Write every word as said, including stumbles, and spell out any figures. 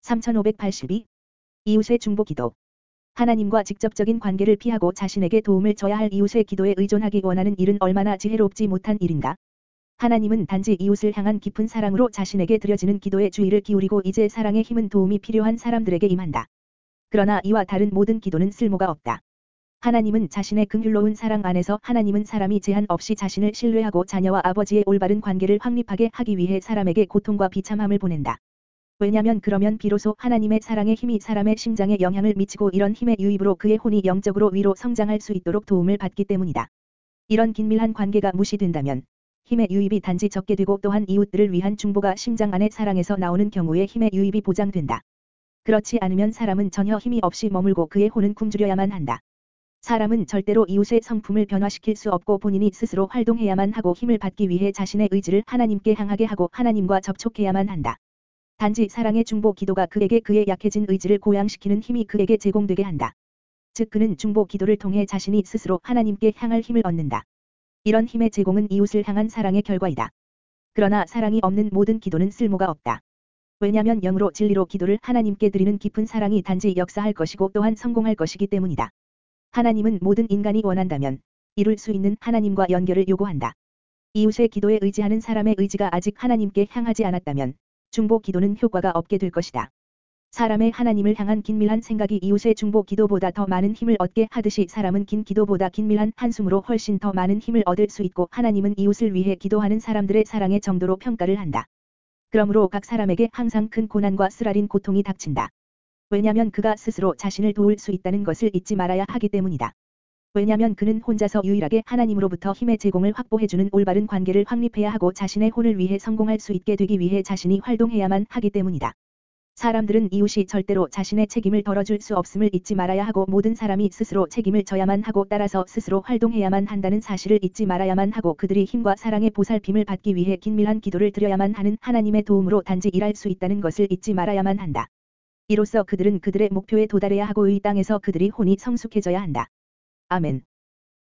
삼천오백팔십이. 이웃의 중보기도. 하나님과 직접적인 관계를 피하고 자신에게 도움을 줘야 할 이웃의 기도에 의존하기 원하는 일은 얼마나 지혜롭지 못한 일인가. 하나님은 단지 이웃을 향한 깊은 사랑으로 자신에게 드려지는 기도에 주의를 기울이고 이제 사랑의 힘은 도움이 필요한 사람들에게 임한다. 그러나 이와 다른 모든 기도는 쓸모가 없다. 하나님은 자신의 긍휼로운 사랑 안에서 하나님은 사람이 제한 없이 자신을 신뢰하고 자녀와 아버지의 올바른 관계를 확립하게 하기 위해 사람에게 고통과 비참함을 보낸다. 왜냐면 그러면 비로소 하나님의 사랑의 힘이 사람의 심장에 영향을 미치고 이런 힘의 유입으로 그의 혼이 영적으로 위로 성장할 수 있도록 도움을 받기 때문이다. 이런 긴밀한 관계가 무시된다면 힘의 유입이 단지 적게 되고 또한 이웃들을 위한 중보가 심장 안의 사랑에서 나오는 경우에 힘의 유입이 보장된다. 그렇지 않으면 사람은 전혀 힘이 없이 머물고 그의 혼은 굶주려야만 한다. 사람은 절대로 이웃의 성품을 변화시킬 수 없고 본인이 스스로 활동해야만 하고 힘을 받기 위해 자신의 의지를 하나님께 향하게 하고 하나님과 접촉해야만 한다. 단지 사랑의 중보 기도가 그에게 그의 약해진 의지를 고양시키는 힘이 그에게 제공되게 한다. 즉 그는 중보 기도를 통해 자신이 스스로 하나님께 향할 힘을 얻는다. 이런 힘의 제공은 이웃을 향한 사랑의 결과이다. 그러나 사랑이 없는 모든 기도는 쓸모가 없다. 왜냐면 영으로 진리로 기도를 하나님께 드리는 깊은 사랑이 단지 역사할 것이고 또한 성공할 것이기 때문이다. 하나님은 모든 인간이 원한다면 이룰 수 있는 하나님과 연결을 요구한다. 이웃의 기도에 의지하는 사람의 의지가 아직 하나님께 향하지 않았다면 중보 기도는 효과가 없게 될 것이다. 사람의 하나님을 향한 긴밀한 생각이 이웃의 중보 기도보다 더 많은 힘을 얻게 하듯이 사람은 긴 기도보다 긴밀한 한숨으로 훨씬 더 많은 힘을 얻을 수 있고 하나님은 이웃을 위해 기도하는 사람들의 사랑의 정도로 평가를 한다. 그러므로 각 사람에게 항상 큰 고난과 쓰라린 고통이 닥친다. 왜냐면 그가 스스로 자신을 도울 수 있다는 것을 잊지 말아야 하기 때문이다. 왜냐면 그는 혼자서 유일하게 하나님으로부터 힘의 제공을 확보해주는 올바른 관계를 확립해야 하고 자신의 혼을 위해 성공할 수 있게 되기 위해 자신이 활동해야만 하기 때문이다. 사람들은 이웃이 절대로 자신의 책임을 덜어줄 수 없음을 잊지 말아야 하고 모든 사람이 스스로 책임을 져야만 하고 따라서 스스로 활동해야만 한다는 사실을 잊지 말아야만 하고 그들이 힘과 사랑의 보살핌을 받기 위해 긴밀한 기도를 드려야만 하는 하나님의 도움으로 단지 일할 수 있다는 것을 잊지 말아야만 한다. 이로써 그들은 그들의 목표에 도달해야 하고 이 땅에서 그들이 혼이 성숙해져야 한다. 아멘.